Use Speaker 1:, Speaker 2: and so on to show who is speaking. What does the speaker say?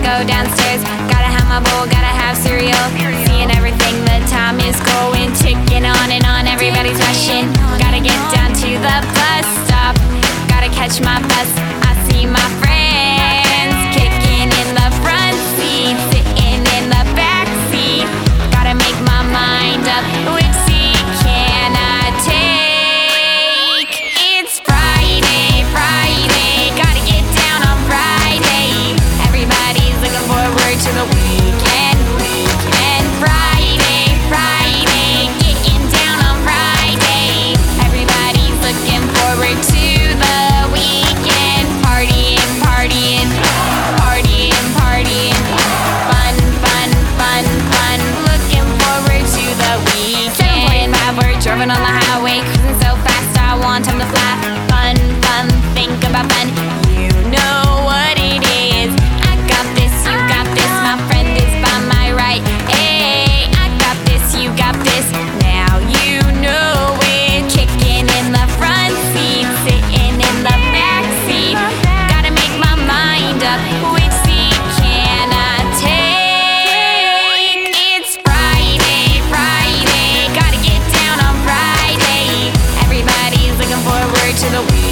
Speaker 1: go downstairs. Gotta have my bowl, gotta have cereal. Seeing everything, the time is going, ticking on and on. Everybody's rushing. Gotta get down to the bus stop. Gotta catch my bus. I see my friends kicking in the front seat, sitting in the back seat. Gotta make my mind up. Which seat can I take? It's Friday, Friday. Gotta get down on Friday. Everybody's looking forward to the weekend, weekend. Friday, Friday. Getting down on Friday. Everybody's looking forward to the weekend. Partying, partying, partying, partying. Fun, fun, fun, fun. Looking forward to the weekend. 7:45, we're driving on the highway, cruising so fast, I want time to fly. Fun, fun, think about fun. You know what it is. I got this, you got this. My friend is by my right. Hey, I got this, you got this. Now you know it. Kicking in the front seat, sitting in the back seat. Gotta make my mind up. Which seat can I take? It's Friday, Friday. Gotta get down on Friday. Everybody's looking forward to the weekend.